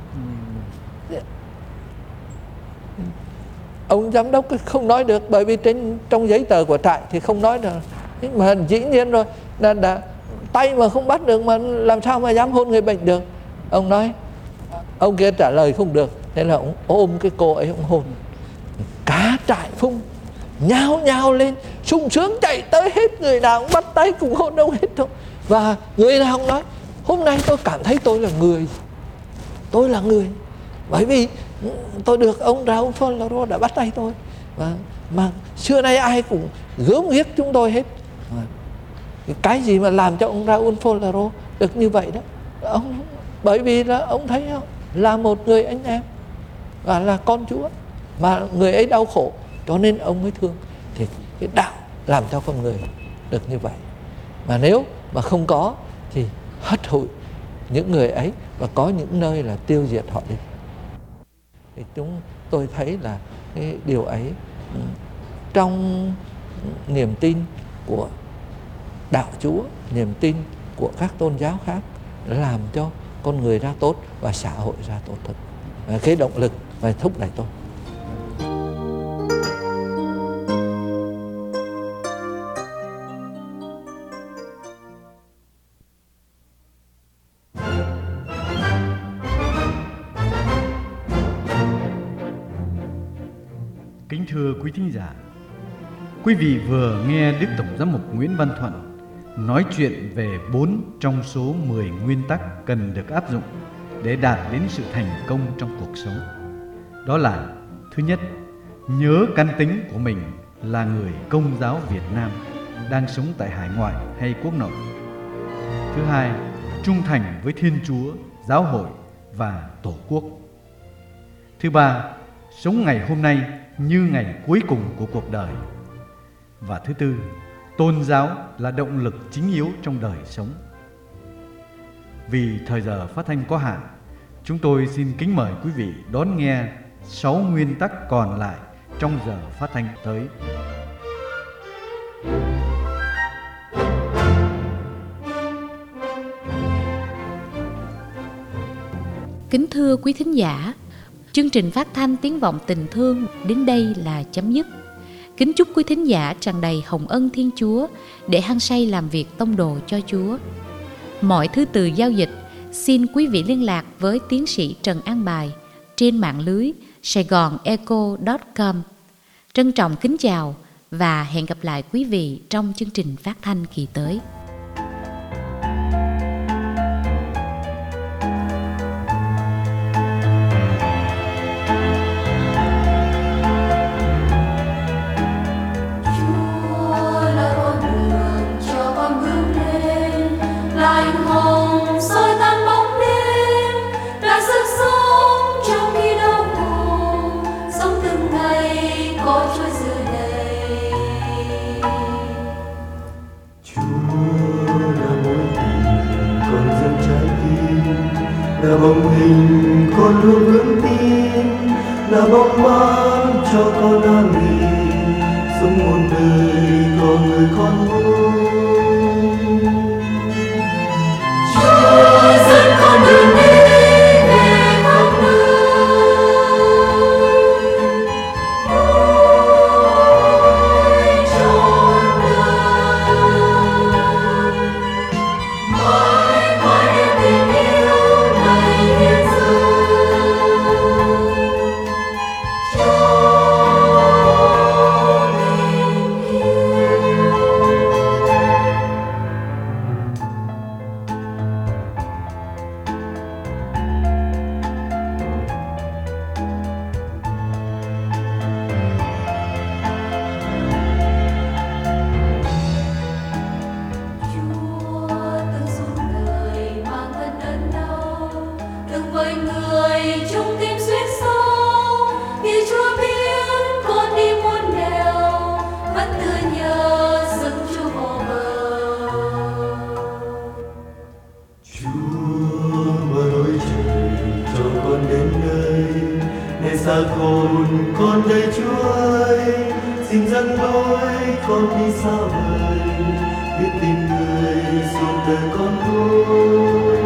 Ông giám đốc không nói được, bởi vì trong giấy tờ của trại thì không nói được. Mà dĩ nhiên rồi, đã tay mà không bắt được mà làm sao mà dám hôn người bệnh được. Ông nói, ông kia trả lời không được, thế là ông ôm cái cô ấy ông hôn. Cả trại phung nhao nhao lên, sung sướng chạy tới hết, người nào cũng bắt tay cùng hôn ông hết thôi. Và người nào cũng nói hôm nay tôi cảm thấy tôi là người, bởi vì tôi được ông Raúl Folero đã bắt tay tôi. Mà xưa nay ai cũng gớm ghiếc chúng tôi hết. Cái gì mà làm cho ông Raúl Folero được như vậy đó, ông bởi vì là ông thấy không, là một người anh em và là con Chúa, mà người ấy đau khổ cho nên ông mới thương. Thì cái đạo làm cho con người được như vậy. Mà nếu mà không có thì hất hủi những người ấy, và có những nơi là tiêu diệt họ đi. thì tôi thấy là cái điều ấy trong niềm tin của đạo Chúa, niềm tin của các tôn giáo khác làm cho con người ra tốt và xã hội ra tốt thật. Cái động lực và thúc đẩy tôi. Kính thưa quý thính giả, quý vị vừa nghe Đức Tổng giám mục Nguyễn Văn Thuận nói chuyện về 4 trong số 10 nguyên tắc cần được áp dụng để đạt đến sự thành công trong cuộc sống. Đó là: thứ nhất, nhớ căn tính của mình là người Công giáo Việt Nam đang sống tại hải ngoại hay quốc nội. Thứ hai, trung thành với Thiên Chúa, giáo hội và Tổ quốc. Thứ ba, sống ngày hôm nay như ngày cuối cùng của cuộc đời. Và thứ tư, tôn giáo là động lực chính yếu trong đời sống. Vì thời giờ phát thanh có hạn, chúng tôi xin kính mời quý vị đón nghe 6 nguyên tắc còn lại trong giờ phát thanh tới. Kính thưa quý thính giả, chương trình phát thanh Tiếng vọng tình thương đến đây là chấm dứt. Kính chúc quý thính giả tràn đầy hồng ân Thiên Chúa để hăng say làm việc tông đồ cho Chúa. Mọi thứ từ giao dịch, xin quý vị liên lạc với tiến sĩ Trần An Bài trên mạng lưới saigonecho.com. Trân trọng kính chào và hẹn gặp lại quý vị trong chương trình phát thanh kỳ tới. Là bóng hình con luôn vững tin, là bóng mát cho con an nghỉ, sống một đời có người con vui. Chúa dẫn con đường đi về khắp nơi, ôi trọn đời, mãi mãi đem tình yêu này hiến dâng cho tình yêu. Chúa từng xuống đời mang thân đớn đau, từng với người chung tim xuyên sâu. Vì Chúa biết con đi muôn nẻo, vẫn tựa nhớ sức Chúa vô bờ. Chúa mở lối trời cho con đến nơi, để xa khôn con đây Chúa ơi, xin dẫn lối con đi xa vời, biết tìm người suốt đời con thôi.